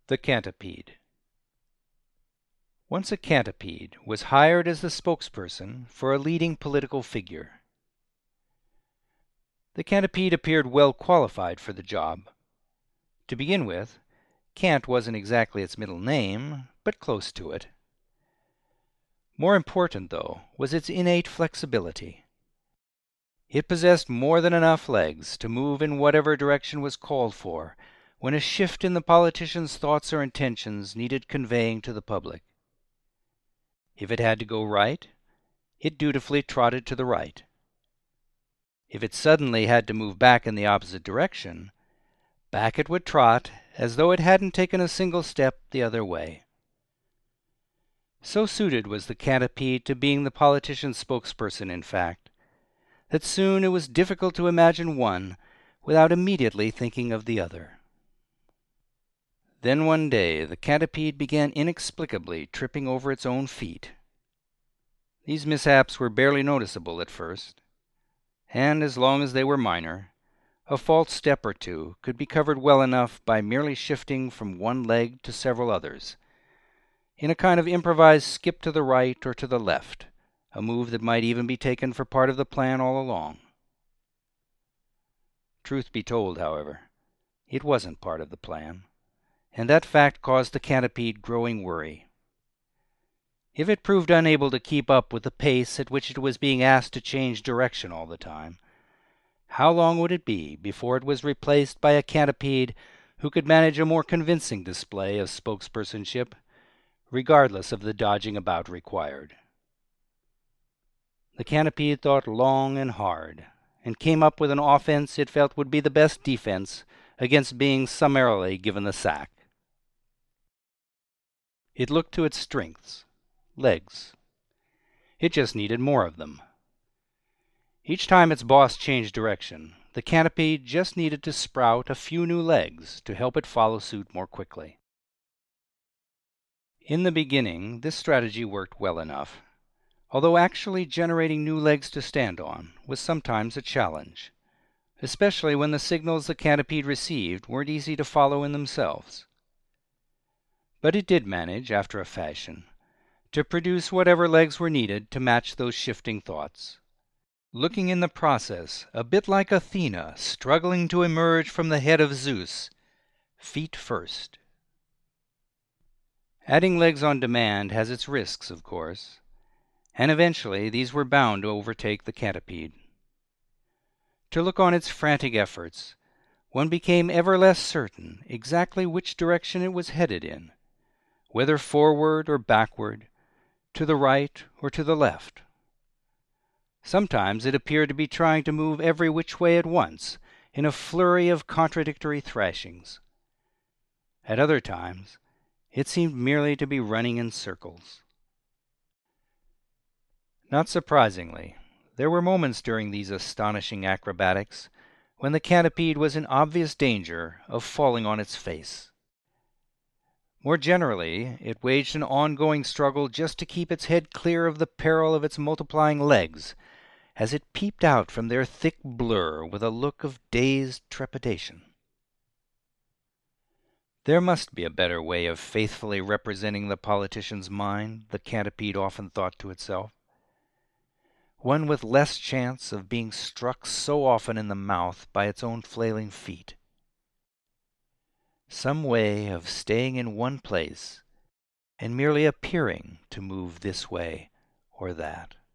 The Cantipede. Once a Cantipede was hired as the spokesperson for a leading political figure. The Cantipede appeared well qualified for the job. To begin with, Cant wasn't exactly its middle name, but close to it. More important, though, was its innate flexibility. It possessed more than enough legs to move in whatever direction was called for when a shift in the politician's thoughts or intentions needed conveying to the public. If it had to go right, it dutifully trotted to the right. If it suddenly had to move back in the opposite direction, back it would trot as though it hadn't taken a single step the other way. So suited was the Cantipede to being the politician's spokesperson, in fact, that soon it was difficult to imagine one without immediately thinking of the other. Then one day the Cantipede began inexplicably tripping over its own feet. These mishaps were barely noticeable at first, and as long as they were minor, a false step or two could be covered well enough by merely shifting from one leg to several others, in a kind of improvised skip to the right or to the left, a move that might even be taken for part of the plan all along. Truth be told, however, it wasn't part of the plan, and that fact caused the Cantipede growing worry. If it proved unable to keep up with the pace at which it was being asked to change direction all the time, how long would it be before it was replaced by a Cantipede who could manage a more convincing display of spokespersonship, regardless of the dodging about required? The Cantipede thought long and hard, and came up with an offense it felt would be the best defense against being summarily given the sack. It looked to its strengths, legs. It just needed more of them. Each time its boss changed direction, the Cantipede just needed to sprout a few new legs to help it follow suit more quickly. In the beginning, this strategy worked well enough, although actually generating new legs to stand on was sometimes a challenge, especially when the signals the Cantipede received weren't easy to follow in themselves. But it did manage, after a fashion, to produce whatever legs were needed to match those shifting thoughts, looking in the process a bit like Athena struggling to emerge from the head of Zeus, feet first. Adding legs on demand has its risks, of course, and eventually these were bound to overtake the Cantipede. To look on its frantic efforts, one became ever less certain exactly which direction it was headed in, whether forward or backward, to the right or to the left. Sometimes it appeared to be trying to move every which way at once, in a flurry of contradictory thrashings. At other times, it seemed merely to be running in circles. Not surprisingly, there were moments during these astonishing acrobatics when the Cantipede was in obvious danger of falling on its face. More generally, it waged an ongoing struggle just to keep its head clear of the peril of its multiplying legs, as it peeped out from their thick blur with a look of dazed trepidation. There must be a better way of faithfully representing the politician's mind, the Cantipede often thought to itself. One with less chance of being struck so often in the mouth by its own flailing feet. Some way of staying in one place and merely appearing to move this way or that.